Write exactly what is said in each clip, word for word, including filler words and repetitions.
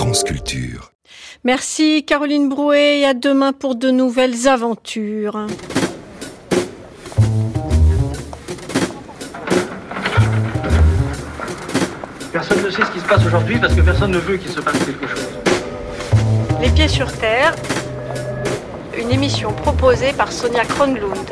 France Culture. Merci Caroline Brouet et à demain pour de nouvelles aventures. Personne ne sait ce qui se passe aujourd'hui parce que personne ne veut qu'il se passe quelque chose. Les pieds sur terre, une émission proposée par Sonia Kronlund.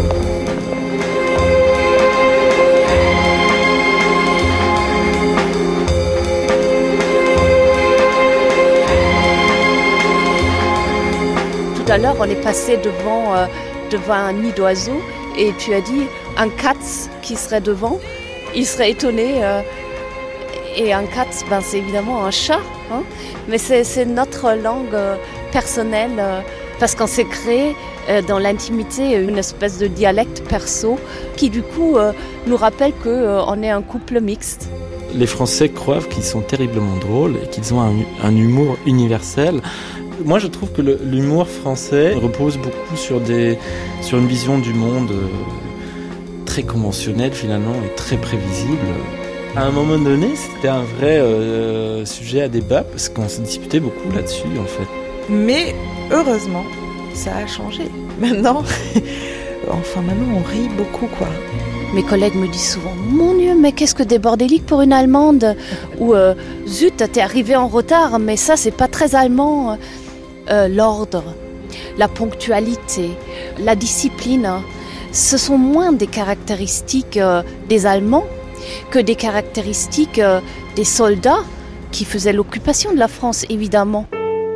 Tout à l'heure, on est passé devant, euh, devant un nid d'oiseaux et tu as dit un katz qui serait devant, il serait étonné. Euh, et un katz, ben, c'est évidemment un chat, hein, mais c'est, c'est notre langue euh, personnelle euh, parce qu'on s'est créé euh, dans l'intimité une espèce de dialecte perso qui du coup euh, nous rappelle qu'on euh, est un couple mixte. Les Français croient qu'ils sont terriblement drôles et qu'ils ont un, un humour universel. Moi, je trouve que le, l'humour français repose beaucoup sur, des, sur une vision du monde euh, très conventionnelle finalement et très prévisible. À un moment donné, c'était un vrai euh, sujet à débat parce qu'on se disputait beaucoup là-dessus en fait. Mais heureusement, ça a changé. Maintenant, enfin maintenant, on rit beaucoup quoi. Mes collègues me disent souvent « Mon Dieu, mais qu'est-ce que des bordéliques pour une Allemande ?» ou euh, « Zut, t'es arrivée en retard, mais ça, c'est pas très allemand. » euh, L'ordre, la ponctualité, la discipline, ce sont moins des caractéristiques euh, des Allemands que des caractéristiques euh, des soldats qui faisaient l'occupation de la France, évidemment.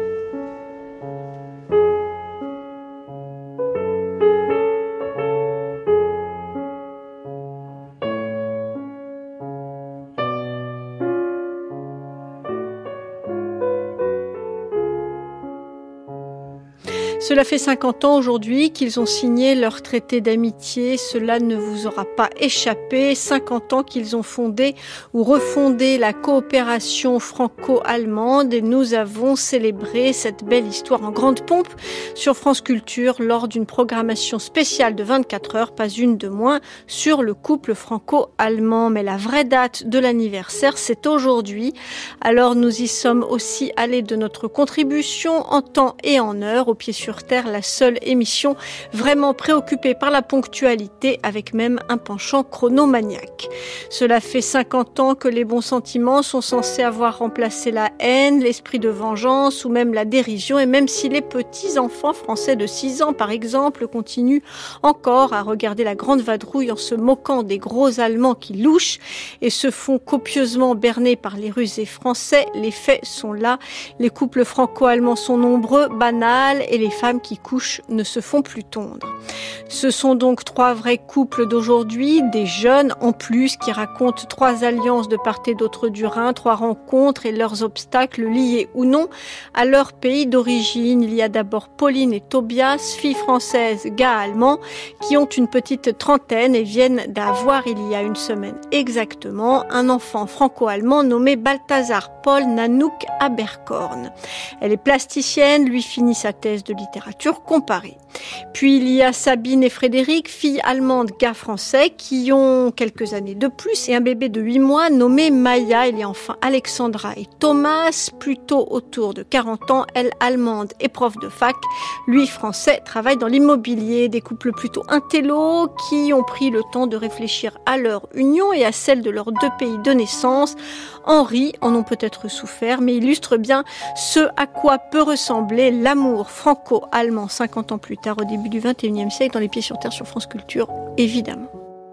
Cela fait cinquante ans aujourd'hui qu'ils ont signé leur traité d'amitié. Cela ne vous aura pas échappé. cinquante ans qu'ils ont fondé ou refondé la coopération franco-allemande et nous avons célébré cette belle histoire en grande pompe sur France Culture lors d'une programmation spéciale de vingt-quatre heures, pas une de moins, sur le couple franco-allemand. Mais la vraie date de l'anniversaire, c'est aujourd'hui. Alors nous y sommes aussi allés de notre contribution en temps et en heure, au pied sur Terre, la seule émission vraiment préoccupée par la ponctualité avec même un penchant chronomaniaque. Cela fait cinquante ans que les bons sentiments sont censés avoir remplacé la haine, l'esprit de vengeance ou même la dérision, et même si les petits enfants français de six ans par exemple continuent encore à regarder la grande vadrouille en se moquant des gros Allemands qui louchent et se font copieusement berner par les rusés français, les faits sont là. Les couples franco-allemands sont nombreux, banals, et les femmes qui couchent ne se font plus tondre. Ce sont donc trois vrais couples d'aujourd'hui, des jeunes en plus qui racontent trois alliances de part et d'autre du Rhin, trois rencontres et leurs obstacles liés ou non à leur pays d'origine. Il y a d'abord Pauline et Tobias, filles françaises, gars allemands, qui ont une petite trentaine et viennent d'avoir il y a une semaine exactement un enfant franco-allemand nommé Balthazar Paul Nanook Aberkorn. Elle est plasticienne, lui finit sa thèse de littérature comparée. Puis il y a Sabine et Frédéric, filles allemandes, gars français, qui ont quelques années de plus et un bébé de huit mois nommé Maya. Il y a enfin Alexandra et Thomas, plutôt autour de quarante ans, elle allemande et prof de fac, lui français, travaille dans l'immobilier. Des couples plutôt intello qui ont pris le temps de réfléchir à leur union et à celle de leurs deux pays de naissance. Henri en ont peut-être souffert, mais illustre bien ce à quoi peut ressembler l'amour franco-allemand cinquante ans plus tard, au début du vingt et unième siècle, dans Les Pieds sur Terre sur France Culture, évidemment.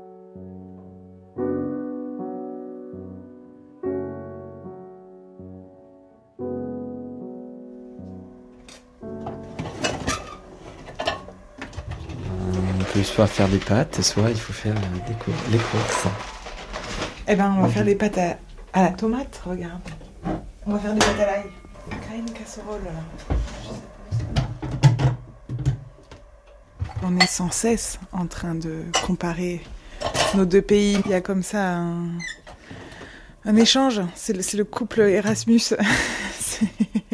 On peut soit faire des pâtes, soit il faut faire des cours, les courses. Eh ben, on va faire des pâtes à, à la tomate, regarde. On va faire des pâtes à l'ail. Créer une casserole, là. On est sans cesse en train de comparer nos deux pays. Il y a comme ça un, un échange. C'est le, c'est le couple Erasmus. C'est...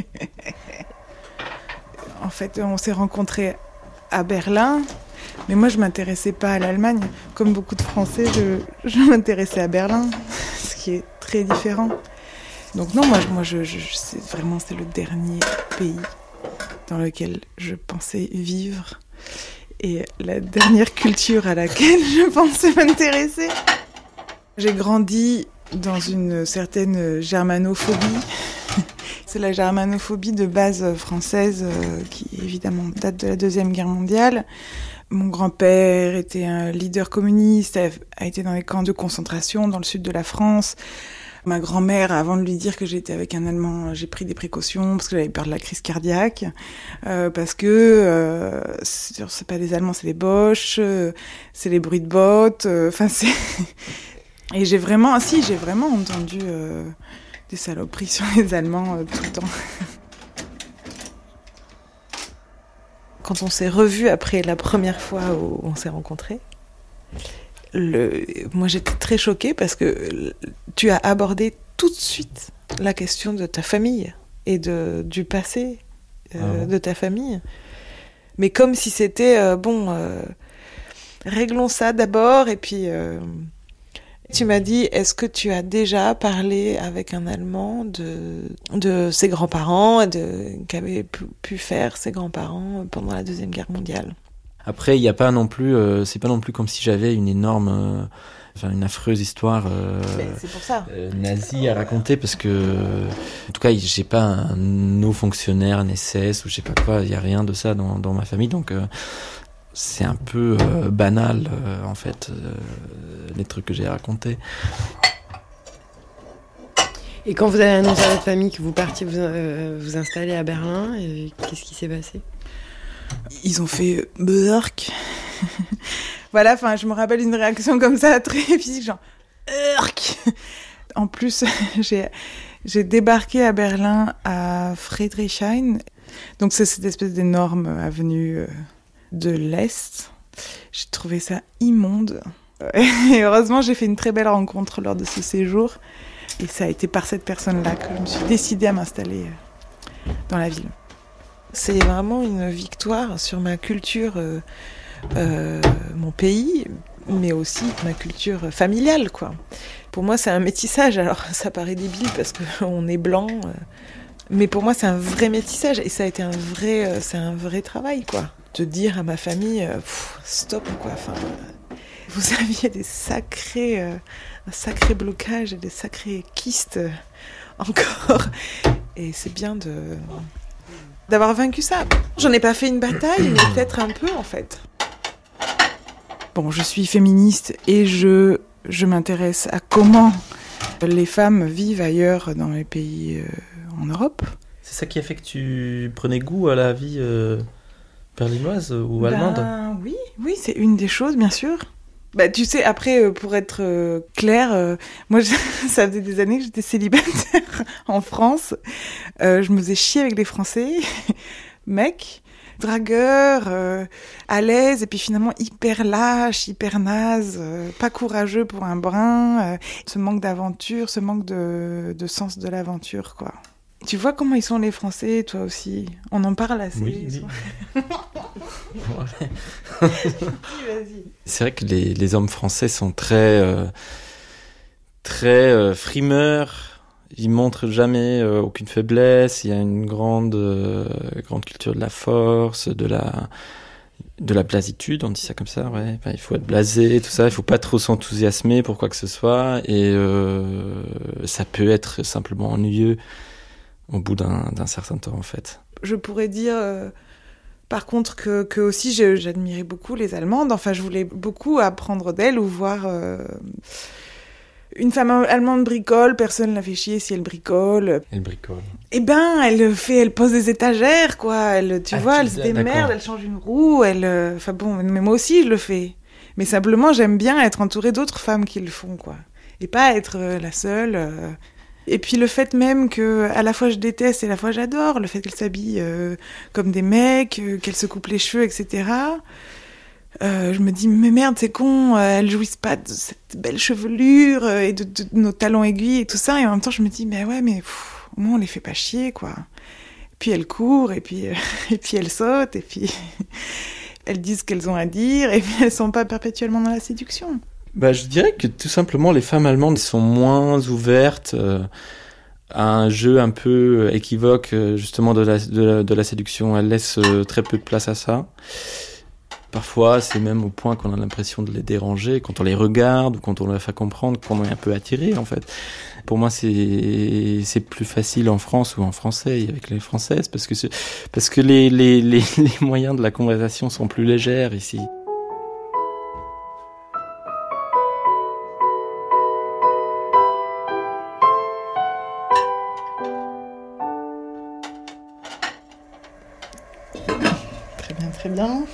En fait, on s'est rencontrés à Berlin. Mais moi, je ne m'intéressais pas à l'Allemagne. Comme beaucoup de Français, je, je m'intéressais à Berlin, ce qui est très différent. Donc non, moi, moi je, je, je, c'est vraiment c'est le dernier pays dans lequel je pensais vivre et la dernière culture à laquelle je pensais m'intéresser. J'ai grandi dans une certaine germanophobie. C'est la germanophobie de base française qui évidemment date de la Deuxième Guerre mondiale. Mon grand-père était un leader communiste, a été dans les camps de concentration dans le sud de la France. Ma grand-mère, avant de lui dire que j'étais avec un Allemand, j'ai pris des précautions parce que j'avais peur de la crise cardiaque, euh, parce que euh, c'est, c'est pas des Allemands, c'est les Boches, euh, c'est les bruits de bottes, enfin euh, c'est... Et j'ai vraiment, ah, si, j'ai vraiment entendu euh, des saloperies sur les Allemands euh, tout le temps. Quand on s'est revus après la première fois où on s'est rencontrés, le... moi j'étais très choquée parce que tu as abordé tout de suite la question de ta famille et de, du passé euh, ah. de ta famille. Mais comme si c'était, euh, bon, euh, réglons ça d'abord et puis... Euh... Tu m'as dit, est-ce que tu as déjà parlé avec un Allemand de, de ses grands-parents, de, qu'avaient pu, pu faire ses grands-parents pendant la Deuxième Guerre mondiale? Après, il y a pas non plus, euh, c'est pas non plus comme si j'avais une énorme, euh, enfin une affreuse histoire euh, c'est pour ça. Euh, nazie à raconter parce que, en tout cas, j'ai pas un haut fonctionnaire, un S S ou je sais pas quoi, il y a rien de ça dans, dans ma famille, donc. Euh, C'est un peu euh, banal, euh, en fait, euh, les trucs que j'ai racontés. Et quand vous avez annoncé à votre famille que vous partiez vous, euh, vous installer à Berlin, et qu'est-ce qui s'est passé? Ils ont fait « Burk ». Voilà, enfin, je me rappelle une réaction comme ça, très physique, genre « Burk ». En plus, j'ai, j'ai débarqué à Berlin à Friedrichshain. Donc c'est cette espèce d'énorme avenue... Euh, de l'Est. J'ai trouvé ça immonde. Et heureusement, j'ai fait une très belle rencontre lors de ce séjour. Et ça a été par cette personne-là que je me suis décidée à m'installer dans la ville. C'est vraiment une victoire sur ma culture, euh, euh, mon pays, mais aussi ma culture familiale, quoi. Pour moi, c'est un métissage. Alors, ça paraît débile parce qu'on est blanc. Euh, mais pour moi, c'est un vrai métissage. Et ça a été un vrai, euh, c'est un vrai travail, quoi. De dire à ma famille, euh, pff, stop, quoi. Enfin, euh, vous aviez des sacrés, euh, un sacré blocage et des sacrés kystes euh, encore. Et c'est bien de d'avoir vaincu ça. J'en ai pas fait une bataille, mais peut-être un peu, en fait. Bon, je suis féministe et je je m'intéresse à comment les femmes vivent ailleurs dans les pays euh, en Europe. C'est ça qui a fait que tu prenais goût à la vie. Euh... Berlinoise ou allemande? Ben, oui, oui, c'est une des choses, bien sûr. Bah, tu sais, après, pour être euh, claire, euh, moi, je, ça faisait des années que j'étais célibataire en France. Euh, je me faisais chier avec les Français, mecs, dragueurs, euh, à l'aise, et puis finalement hyper lâche, hyper naze, euh, pas courageux pour un brin. Euh, ce manque d'aventure, ce manque de, de sens de l'aventure, quoi. Tu vois comment ils sont les Français, toi aussi? On en parle assez. Oui, oui. Vas-y. C'est vrai que les, les hommes français sont très, euh, très euh, frimeurs. Ils montrent jamais euh, aucune faiblesse. Il y a une grande, euh, grande culture de la force, de la, de la blasitude. On dit ça comme ça, ouais. Enfin, il faut être blasé, tout ça. Il faut pas trop s'enthousiasmer pour quoi que ce soit. Et euh, ça peut être simplement ennuyeux. Au bout d'un, d'un certain temps, en fait. Je pourrais dire, euh, par contre, que, que aussi je, j'admirais beaucoup les Allemandes. Enfin, je voulais beaucoup apprendre d'elles ou voir... Euh, une femme allemande bricole, personne ne la fait chier si elle bricole. Elle bricole. Eh ben, elle fait, elle pose des étagères, quoi. Elle, tu ah, vois, tu elle se démerde, elle change une roue, elle... Enfin bon, mais moi aussi, je le fais. Mais simplement, j'aime bien être entourée d'autres femmes qui le font, quoi. Et pas être euh, la seule... Euh, Et puis le fait même que à la fois je déteste et à la fois j'adore, le fait qu'elle s'habille euh, comme des mecs, euh, qu'elle se coupe les cheveux, et cetera. Euh, je me dis mais merde c'est con, euh, elles jouissent pas de cette belle chevelure euh, et de, de, de nos talons aiguilles et tout ça. Et en même temps je me dis mais ouais mais pff, au moins on les fait pas chier quoi. Et puis elles courent et puis euh, et puis elles sautent et puis elles disent ce qu'elles ont à dire et puis elles sont pas perpétuellement dans la séduction. Bah, je dirais que tout simplement les femmes allemandes sont moins ouvertes euh, un jeu un peu équivoque justement de la, de la, de la séduction. Elle laisse très peu de place à ça. Parfois, c'est même au point qu'on a l'impression de les déranger quand on les regarde ou quand on leur fait comprendre qu'on est un peu attiré, en fait. Pour moi, c'est, c'est plus facile en France ou en français avec les françaises parce que, c'est, parce que les, les, les, les moyens de la conversation sont plus légers ici. Très bien, très bien.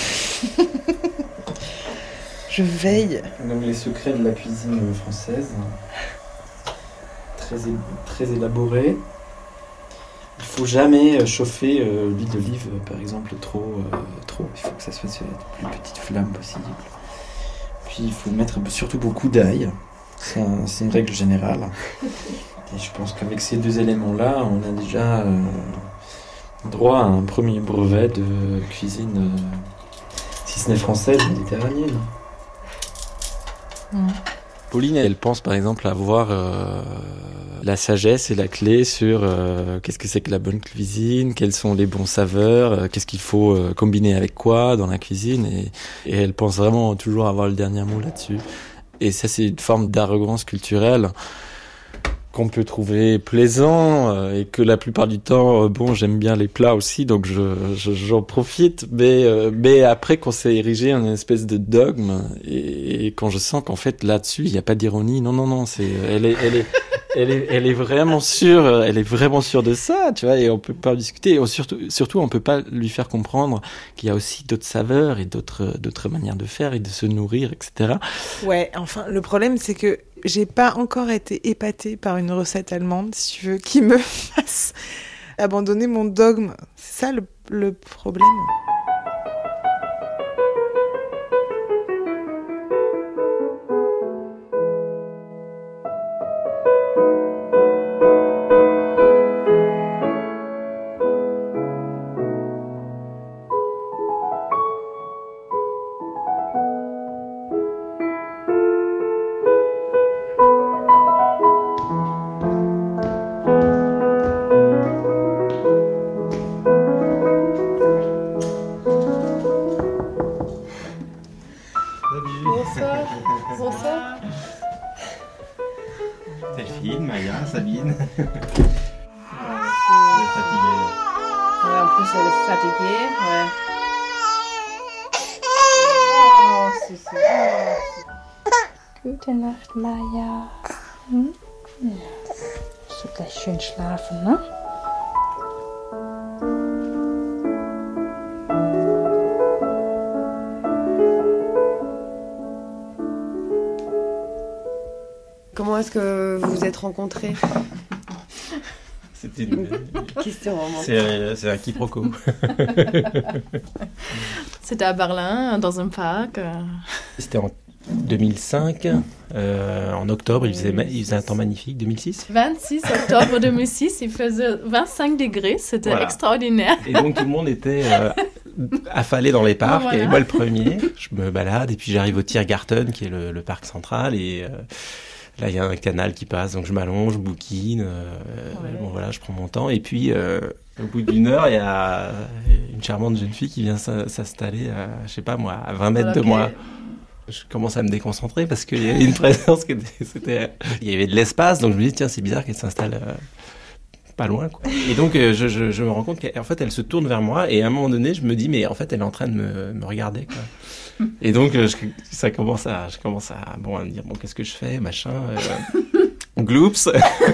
Je veille. Donc les secrets de la cuisine française, très, é- très élaborés. Il faut jamais chauffer euh, l'huile d'olive, par exemple, trop, euh, trop. Il faut que ça soit sur la plus petite flamme possible. Puis il faut mettre surtout beaucoup d'ail. C'est, un, c'est une règle générale. Et je pense qu'avec ces deux éléments-là, on a déjà euh, droit à un premier brevet de cuisine, euh, si ce n'est française, méditerranéenne. Mmh. Pauline, elle pense par exemple avoir euh, la sagesse et la clé sur euh, qu'est-ce que c'est que la bonne cuisine, quelles sont les bons saveurs, euh, qu'est-ce qu'il faut euh, combiner avec quoi dans la cuisine. Et, et elle pense vraiment toujours avoir le dernier mot là-dessus. Et ça, c'est une forme d'arrogance culturelle qu'on peut trouver plaisant euh, et que la plupart du temps, euh, bon, j'aime bien les plats aussi, donc je, je, j'en profite. Mais, euh, mais après, qu'on s'est érigé en une espèce de dogme et, et quand je sens qu'en fait là-dessus, il n'y a pas d'ironie. Non, non, non, c'est, elle est, elle est, elle est, elle est vraiment sûre, elle est vraiment sûre de ça, tu vois. Et on peut pas discuter. Et surtout, surtout, on peut pas lui faire comprendre qu'il y a aussi d'autres saveurs et d'autres, d'autres manières de faire et de se nourrir, et cetera. Ouais, enfin, le problème, c'est que j'ai pas encore été épatée par une recette allemande, si tu veux, qui me fasse abandonner mon dogme. C'est ça le, le problème. Delphine, Maya, Sabine. Elle est fatiguée. Ouais, en plus elle est fatiguée, ouais. Oh, c'est ça. Gute Nacht, Maya. Hm? Ja. So gleich schön schlafen, ne? Comment est-ce que vous vous êtes rencontrés ? C'était une question vraiment. C'est, c'est un quiproquo. C'était à Berlin, dans un parc. C'était en deux mille cinq, euh, en octobre, il faisait, il faisait un temps magnifique, deux mille six. vingt-six octobre deux mille six, il faisait vingt-cinq degrés, c'était voilà. Extraordinaire. Et donc tout le monde était euh, affalé dans les parcs, voilà. Et moi le premier, je me balade, et puis j'arrive au Tiergarten, qui est le, le parc central, et... Euh, là, il y a un canal qui passe, donc je m'allonge, je bouquine. Euh, ouais. Bon, voilà, je prends mon temps. Et puis, euh, au bout d'une heure, il y a une charmante jeune fille qui vient s'installer, à, je sais pas moi, à vingt mètres okay. de moi. Je commence à me déconcentrer parce qu'il y avait une présence qui était, c'était, il y avait de l'espace, donc je me dis tiens, c'est bizarre qu'elle s'installe euh, pas loin, quoi. Et donc, euh, je, je, je me rends compte qu'en fait, elle se tourne vers moi, et à un moment donné, je me dis mais en fait, elle est en train de me, me regarder, quoi. Et donc, je, ça commence à, je commence à, bon, à me dire, bon, qu'est-ce que je fais, machin, euh, gloops.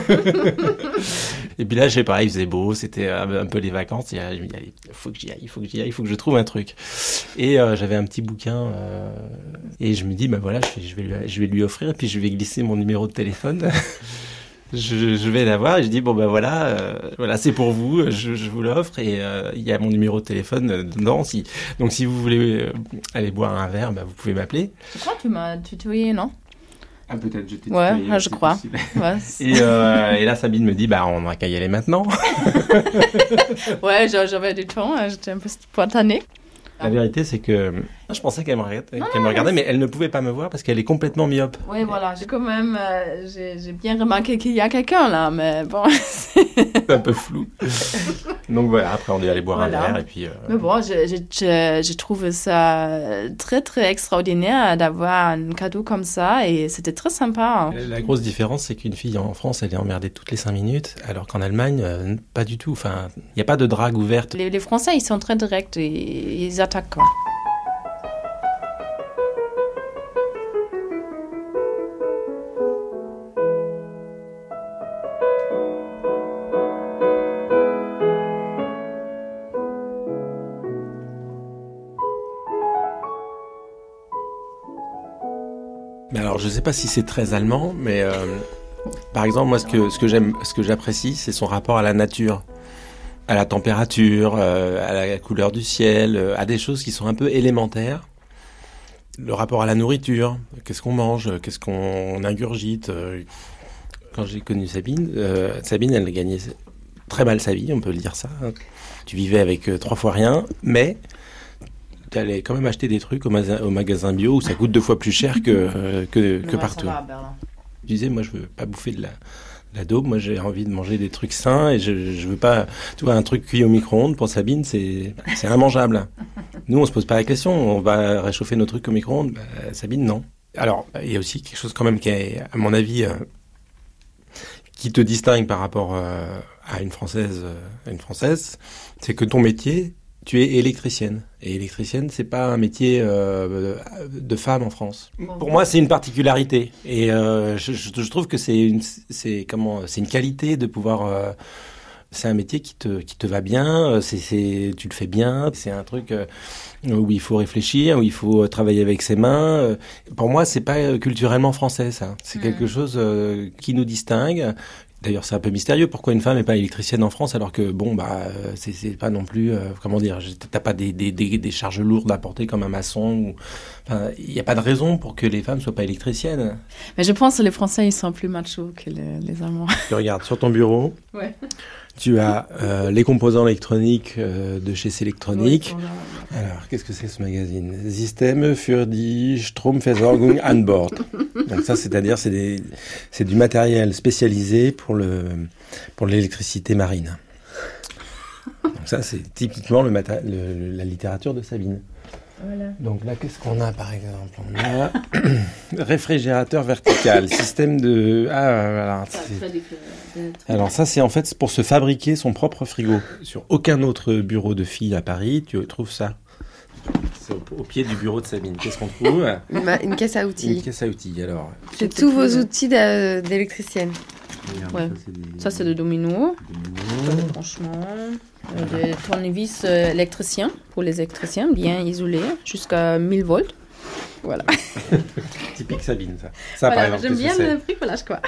Et puis là, je sais pas, il faisait beau, c'était un peu les vacances, et je me dis, il faut que j'y aille, il faut que j'y aille, il faut que je trouve un truc. Et euh, j'avais un petit bouquin, euh, et je me dis, ben voilà, je vais, je vais, lui, je vais lui offrir, et puis je vais glisser mon numéro de téléphone. Je, je vais la voir et je dis bon ben voilà, euh, voilà c'est pour vous, je, je vous l'offre et il euh, y a mon numéro de téléphone dedans. Si, donc si vous voulez euh, aller boire un verre, ben, vous pouvez m'appeler. Je crois que tu m'as tutoyé, non ? Ah peut-être je t'ai ouais, tutoyé. Ouais, je crois. Ouais, et, euh, et là Sabine me dit bah on n'a qu'à y aller maintenant. Ouais, j'avais du temps, j'étais un peu spontanée. La vérité c'est que Je pensais qu'elle me regardait, qu'elle me regardait, mais elle ne pouvait pas me voir parce qu'elle est complètement myope. Oui, voilà, j'ai quand même, euh, j'ai, j'ai bien remarqué qu'il y a quelqu'un là, mais bon. C'est un peu flou. Donc voilà, après on est allé boire voilà. un verre et puis... Euh... Mais bon, je, je, je, je trouve ça très très extraordinaire d'avoir un cadeau comme ça et c'était très sympa. La grosse différence, c'est qu'une fille en France, elle est emmerdée toutes les cinq minutes, alors qu'en Allemagne, euh, pas du tout. Enfin, il n'y a pas de drague ouverte. Les, les Français, ils sont très directs et ils attaquent, quoi. Mais alors, je ne sais pas si c'est très allemand, mais euh, par exemple, moi, ce que, ce que j'aime, ce que j'apprécie, c'est son rapport à la nature, à la température, euh, à la couleur du ciel, euh, à des choses qui sont un peu élémentaires. Le rapport à la nourriture, qu'est-ce qu'on mange, qu'est-ce qu'on ingurgite. Euh, quand j'ai connu Sabine, euh, Sabine, elle gagnait très mal sa vie, on peut le dire ça. Tu vivais avec euh, trois fois rien, mais... tu allais quand même acheter des trucs au, ma- au magasin bio où ça coûte deux fois plus cher que, euh, que, que ouais, partout. Ça va, Berlin. Je disais, moi, je veux pas bouffer de la, de la daube. Moi, j'ai envie de manger des trucs sains et je, je veux pas... Tu vois, un truc cuit au micro-ondes, pour Sabine, c'est, c'est immangeable. Nous, on se pose pas la question. On va réchauffer nos trucs au micro-ondes. Bah, Sabine, non. Alors, il y a aussi quelque chose quand même qui est, à mon avis, euh, qui te distingue par rapport euh, à une Française, euh, à une Française, c'est que ton métier... tu es électricienne. Et électricienne, c'est pas un métier euh, de femme en France. Bon. Pour moi, c'est une particularité. Et euh, je, je trouve que c'est une, c'est, comment, c'est une qualité de pouvoir... Euh, c'est un métier qui te, qui te va bien, c'est, c'est, tu le fais bien. C'est un truc euh, où il faut réfléchir, où il faut travailler avec ses mains. Pour moi, c'est pas culturellement français, ça. C'est mmh. quelque chose euh, qui nous distingue. D'ailleurs, c'est un peu mystérieux. Pourquoi une femme n'est pas électricienne en France alors que, bon, bah, c'est, c'est pas non plus... Euh, comment dire, t'as pas des, des, des, des charges lourdes à porter comme un maçon. Ou, enfin, il n'y a pas de raison pour que les femmes soient pas électriciennes. Mais je pense que les Français, ils sont plus machos que les, les Allemands. Tu regardes sur ton bureau. Ouais. Tu as euh, les composants électroniques euh, de chez Selectronic. Oui, alors, qu'est-ce que c'est ce magazine ? Systeme für die Stromversorgung an Bord. Donc ça, c'est-à-dire, c'est, des, c'est du matériel spécialisé pour, le, pour l'électricité marine. Donc ça, c'est typiquement le maté- le, la littérature de Sabine. Voilà. Donc là, qu'est-ce qu'on a, par exemple ? On a réfrigérateur vertical, système de... Ah, alors, c'est... alors ça, c'est en fait pour se fabriquer son propre frigo. Sur aucun autre bureau de fille à Paris, tu trouves ça. C'est au, au pied du bureau de Sabine. Qu'est-ce qu'on trouve ? une, une caisse à outils. Une caisse à outils, alors. C'est tous vos outils d'a, d'électricienne. Ouais. Ça, c'est des, ça, c'est des dominos. Domino. Franchement. Euh, des tournevis euh, électriciens, pour les électriciens, bien isolés, jusqu'à mille volts. Voilà. Typique Sabine, ça. Ça voilà, par exemple, j'aime bien c'est... le bricolage, quoi.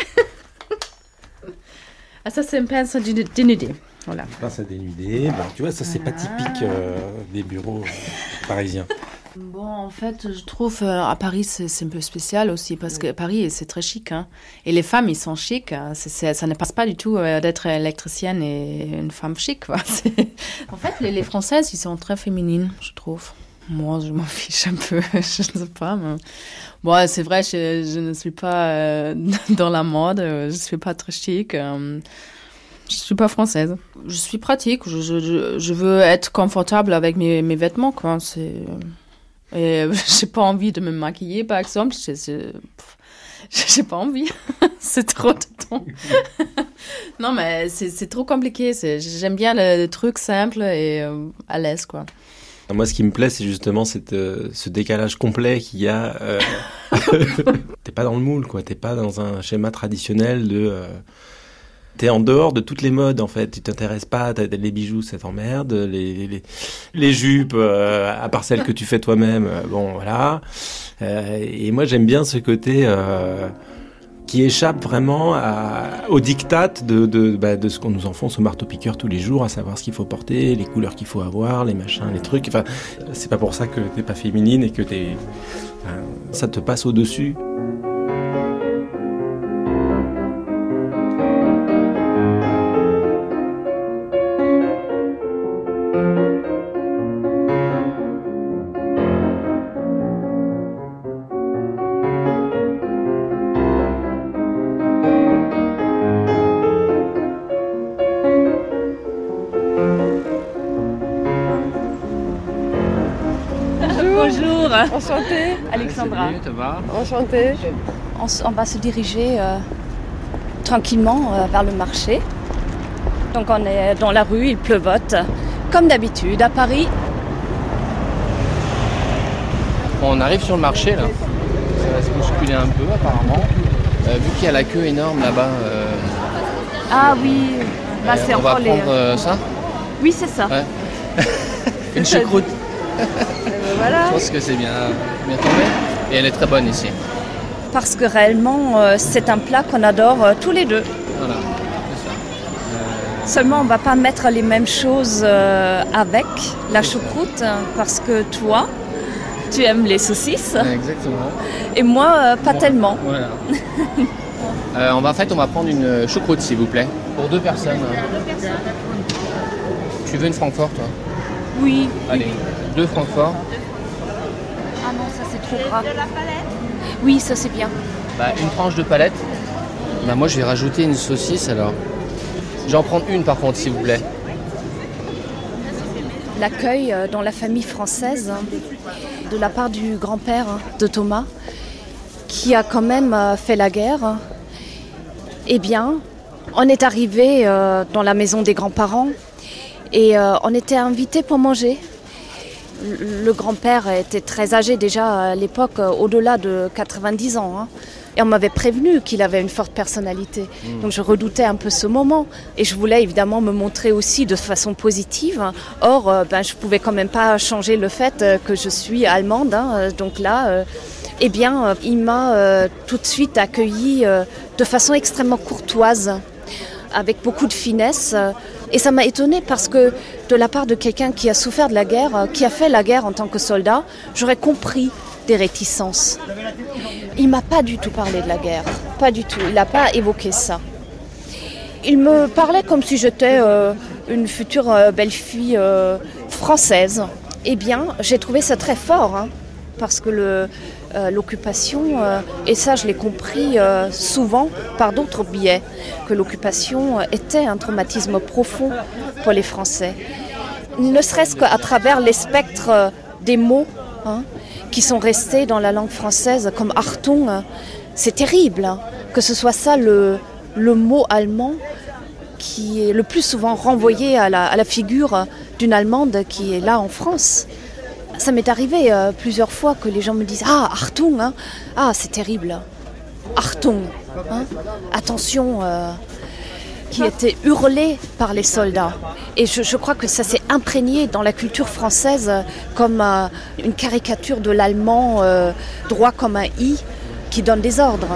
Ah, ça, c'est une pince à dénuder. Voilà. Une pince à dénuder. Bon, tu vois, ça, c'est voilà. Pas typique euh, des bureaux euh, parisiens. Bon, en fait, je trouve euh, à Paris, c'est, c'est un peu spécial aussi, parce que Paris, c'est très chic. Hein. Et les femmes, ils sont chics. Hein. C'est, c'est, ça ne passe pas du tout euh, d'être électricienne et une femme chic. Quoi. C'est... En fait, les, les Françaises, ils sont très féminines, je trouve. Moi, je m'en fiche un peu, je ne sais pas. Mais... Bon, c'est vrai, je, je ne suis pas euh, dans la mode, je ne suis pas très chic. Euh... Je ne suis pas française. Je suis pratique, je, je, je veux être confortable avec mes, mes vêtements, quoi. C'est... Et j'ai pas envie de me maquiller, par exemple. J'ai, j'ai, j'ai pas envie. C'est trop de temps. Non, mais c'est, c'est trop compliqué. C'est, j'aime bien le, le truc simple et euh, à l'aise, quoi. Moi, ce qui me plaît, c'est justement cette, euh, ce décalage complet qu'il y a. Euh... T'es pas dans le moule, quoi. T'es pas dans un schéma traditionnel de... Euh... T'es en dehors de toutes les modes, en fait. Tu t'intéresses pas, t'as les bijoux, ça t'emmerde. Les, les, les jupes, euh, à part celles que tu fais toi-même, euh, bon, voilà. Euh, et moi, j'aime bien ce côté euh, qui échappe vraiment à, au diktat de, de, bah, de ce qu'on nous enfonce au marteau-piqueur tous les jours, à savoir ce qu'il faut porter, les couleurs qu'il faut avoir, les machins, les trucs. Enfin, c'est pas pour ça que t'es pas féminine et que t'es... Enfin, ça te passe au-dessus. Enchantée. Alexandra. Salut, ça va? Enchantée. On, s- on va se diriger euh, tranquillement euh, vers le marché. Donc on est dans la rue, il pleuvote, comme d'habitude à Paris. On arrive sur le marché là. Ça va se bousculer un peu apparemment. Euh, vu qu'il y a la queue énorme là-bas, euh, Ah oui, bah, euh, c'est on va encore les... prendre euh, ça. Oui, c'est ça. Ouais. Une choucroute. Voilà. Je pense que c'est bien, bien tombé. Et elle est très bonne ici. Parce que réellement, euh, c'est un plat qu'on adore euh, tous les deux. Voilà, c'est ça. Seulement, on ne va pas mettre les mêmes choses euh, avec la choucroute, hein, parce que toi, tu aimes les saucisses. Ouais, exactement. Et moi, euh, pas Bon, tellement. Voilà. euh, on va, en fait, on va prendre une choucroute, s'il vous plaît. Pour deux personnes. Tu veux une Francfort, toi? Oui. Allez, deux Francfort. Ah non, ça c'est trop gras. Oui, ça c'est bien. Bah, une tranche de palette. Bah, moi, je vais rajouter une saucisse alors. Je vais en prendre une par contre, s'il vous plaît. L'accueil euh, dans la famille française hein, de la part du grand-père hein, de Thomas, qui a quand même euh, fait la guerre. hein. Eh bien, on est arrivé euh, dans la maison des grands-parents et euh, on était invités pour manger. Le, le grand-père était très âgé déjà à l'époque, euh, au-delà de quatre-vingt-dix ans. hein. Et on m'avait prévenu qu'il avait une forte personnalité. Mmh. Donc je redoutais un peu ce moment. Et je voulais évidemment me montrer aussi de façon positive. Or, euh, ben, je ne pouvais quand même pas changer le fait euh, que je suis allemande. hein. Donc là, euh, eh bien, euh, il m'a euh, tout de suite accueillie euh, de façon extrêmement courtoise, avec beaucoup de finesse. Et ça m'a étonnée parce que de la part de quelqu'un qui a souffert de la guerre, euh, qui a fait la guerre en tant que soldat, j'aurais compris des réticences. Il m'a pas du tout parlé de la guerre, pas du tout. Il n'a pas évoqué ça. Il me parlait comme si j'étais euh, une future euh, belle-fille euh, française. Eh bien, j'ai trouvé ça très fort, hein, parce que le, euh, l'occupation, euh, et ça je l'ai compris euh, souvent par d'autres biais, que l'occupation était un traumatisme profond pour les Français. Ne serait-ce qu'à travers les spectres euh, des mots, hein, qui sont restés dans la langue française, comme Achtung, c'est terrible, hein, que ce soit ça le, le mot allemand qui est le plus souvent renvoyé à la, à la figure d'une Allemande qui est là en France. Ça m'est arrivé euh, plusieurs fois que les gens me disent « Ah, Achtung, hein, ah, c'est terrible, Achtung, hein, attention euh, !» qui était hurlé par les soldats. Et je, je crois que ça s'est imprégné dans la culture française comme euh, une caricature de l'allemand euh, droit comme un i qui donne des ordres.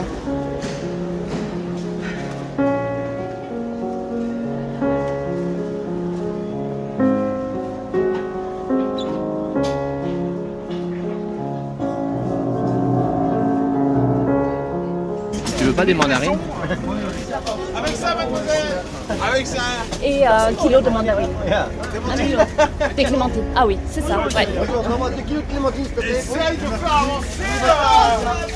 Tu veux pas des mandarines? Avec ça, mademoiselle. Avec ça. Et euh, un kilo de mandarines. Un kilo. Des clémentines. Ah oui, c'est ça. Ouais. Essaye de faire avancer là.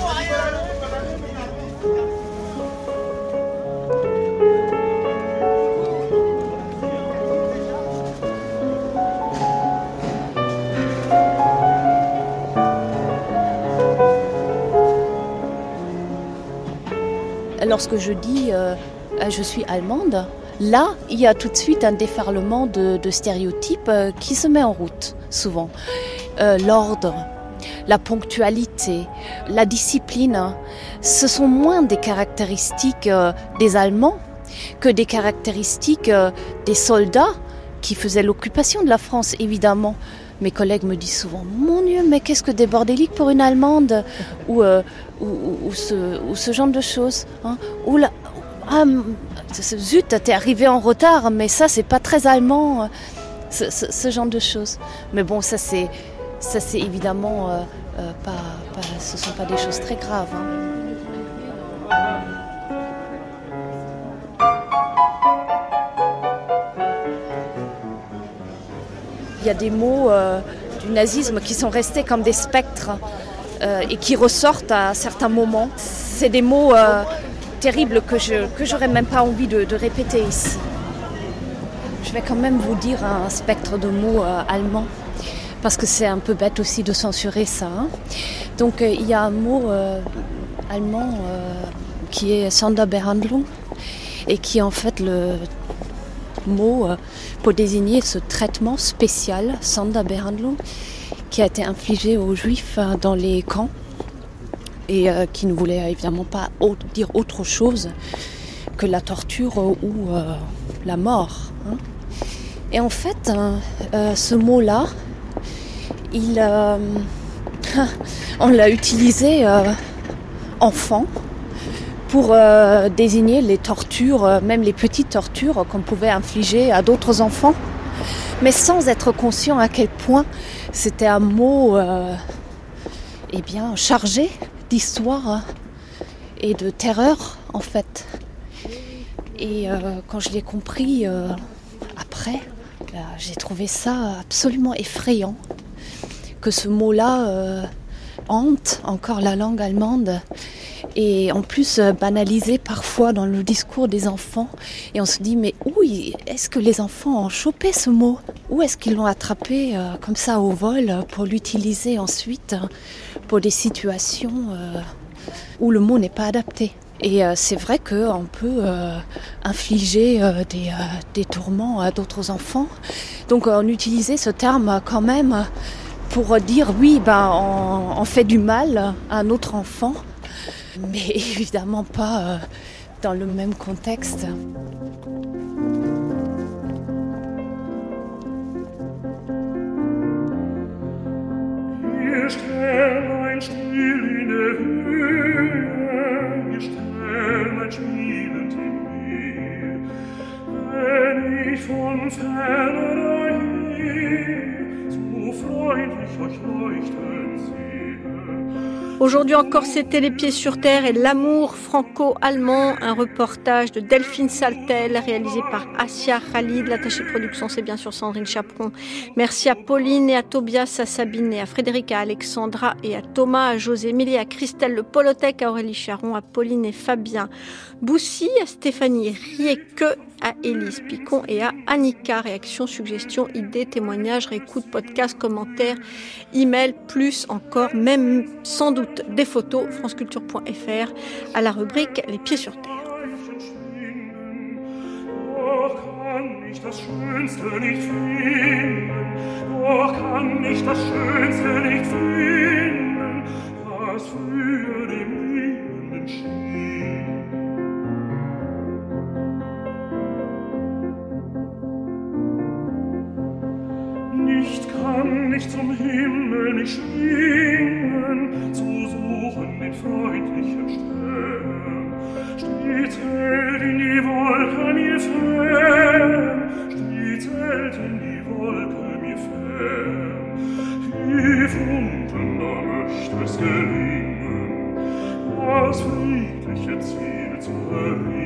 Lorsque je dis euh, je suis allemande, là, il y a tout de suite un déferlement de, de stéréotypes euh, qui se met en route, souvent. Euh, l'ordre, la ponctualité, la discipline, ce sont moins des caractéristiques euh, des Allemands que des caractéristiques euh, des soldats qui faisaient l'occupation de la France, évidemment. Mes collègues me disent souvent « Mon Dieu, mais qu'est-ce que des bordéliques pour une Allemande ?» ou, euh, ou, ou, ou, ce, ou ce genre de choses. Hein. Ou la, ah, zut, t'es arrivé en retard, mais ça, c'est pas très allemand. Ce, ce, ce genre de choses. Mais bon, ça, c'est, ça, c'est évidemment euh, euh, pas, pas... Ce ne sont pas des choses très graves. Hein. Il y a des mots euh, du nazisme qui sont restés comme des spectres euh, et qui ressortent à certains moments. C'est des mots euh, terribles que je que j'aurais même pas envie de, de répéter ici. Je vais quand même vous dire un spectre de mots euh, allemands parce que c'est un peu bête aussi de censurer ça. Hein. Donc euh, il y a un mot euh, allemand euh, qui est Sonderbehandlung et qui est en fait le mot euh, pour désigner ce traitement spécial, Sonderbehandlung, qui a été infligé aux Juifs euh, dans les camps et euh, qui ne voulait évidemment pas au- dire autre chose que la torture ou euh, la mort. Hein. Et en fait, hein, euh, ce mot-là, il, euh, on l'a utilisé euh, enfant pour euh, désigner les tortures, euh, même les petites tortures qu'on pouvait infliger à d'autres enfants, mais sans être conscient à quel point c'était un mot euh, eh bien, chargé d'histoire et de terreur en fait. Et euh, quand je l'ai compris euh, après, euh, j'ai trouvé ça absolument effrayant, que ce mot-là euh, hante encore la langue allemande et en plus euh, banalisé parfois dans le discours des enfants. Et on se dit, mais où est-ce que les enfants ont chopé ce mot ? Où est-ce qu'ils l'ont attrapé euh, comme ça au vol pour l'utiliser ensuite pour des situations euh, où le mot n'est pas adapté ? Et euh, c'est vrai qu'on peut euh, infliger euh, des, euh, des tourments à d'autres enfants. Donc on utilisait ce terme quand même pour dire oui, ben, on, on fait du mal à un autre enfant, mais évidemment pas euh, dans le même contexte. Von ferner daher, so freundlich euch leuchten sehe. Aujourd'hui encore, c'était Les Pieds sur Terre et l'amour franco-allemand, un reportage de Delphine Saltel, réalisé par Assia Khalid. L'attaché de production, c'est bien sûr Sandrine Chaperon. Merci à Pauline et à Tobias, à Sabine et à Frédéric, à Alexandra et à Thomas, à José-Émilie, à Christelle Le Polotec, à Aurélie Charon, à Pauline et Fabien Boussy, à Stéphanie Rieke, à Élise Picon et à Annika. Réactions, suggestions, idées, témoignages, réécoute, podcasts, commentaires, email, plus encore, même sans doute des photos, franceculture point f r à la rubrique Les Pieds sur Terre. Doch kann ich das Schönste nicht finden, doch kann ich das Schönste nicht finden, das früher dem Liebenden schien. Nicht kann ich zum Himmel nicht schwingen, zu suchen den freundlichen Stern. Stets hält in die Wolke mir fern, stets hält in die Wolke mir fern. Tief unten, da möchte es gelingen, das friedliche Ziel zu erreichen.